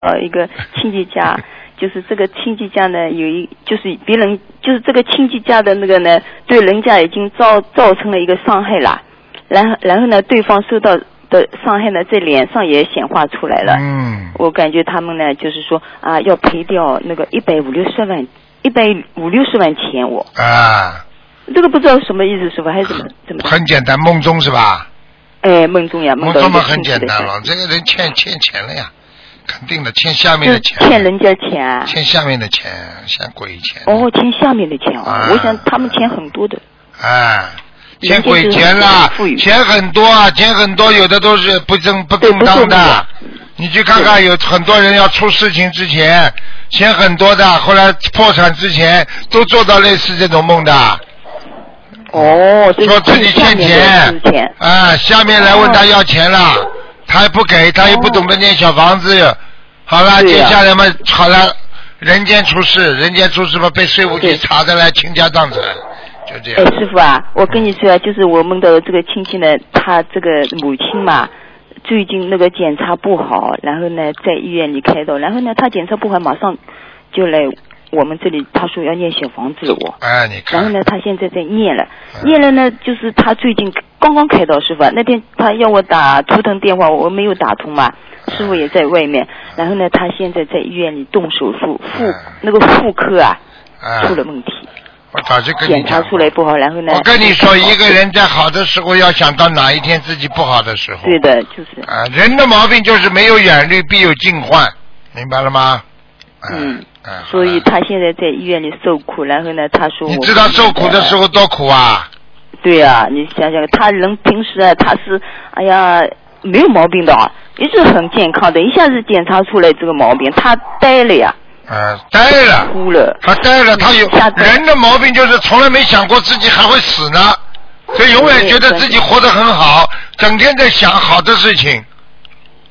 一个亲戚家，就是这个亲戚家呢就是别人就是这个亲戚家的那个呢，对人家已经造成了一个伤害了，然后呢，对方受到的伤害呢，在脸上也显化出来了。我感觉他们呢，就是说啊，要赔掉那个150-60万钱我。这个不知道什么意思，师傅还是怎么？ 很简单，梦中是吧？ 梦中呀， 梦中嘛很简单了，这个人欠钱了呀。肯定的，欠下面的钱， 欠人家钱啊， 欠下面的钱，欠鬼钱。 欠下面的钱啊！我想他们钱很多的。 欠鬼钱啦，钱很多啊，钱很多，有的都是不正当的。你去看看，有很多人要出事情之前，钱很多的，后来破产之前都做到类似这种梦的。说自己欠钱，下面来问他要钱了。他也不给，他也不懂得念小房子。好了，接下来嘛，好了，人间出事嘛，被税务局查的来倾家荡产，就这样。 师傅啊，我跟你说啊，就是我们的这个亲戚呢，他这个母亲嘛，最近那个检查不好，然后呢在医院里开刀，然后呢他检查不好，马上就来我们这里，他说要念小房子了你看。 然后呢他现在在念了呢，就是他最近刚刚开刀，师傅那天他要我打图腾电话，我没有打通嘛，师傅也在外面，然后呢他现在在医院里动手术，那个妇科出了问题。 我早就跟你检查出来不好，然后呢？ 我跟你说，一个人在好的时候，要想到哪一天自己不好的时候。 对的，就是。 人的毛病就是没有远虑，必有近患，明白了吗？ 所以他现在在医院里受苦，然后呢，他说你知道受苦的时候多苦啊？ 对啊，你想想，他人平时他是没有毛病的一直很健康的，一下子检查出来这个毛病，他呆了呀。 呆了， 哭了， 他呆了，他有人的毛病就是从来没想过自己还会死呢，所以永远觉得自己活得很好，整天在想好的事情，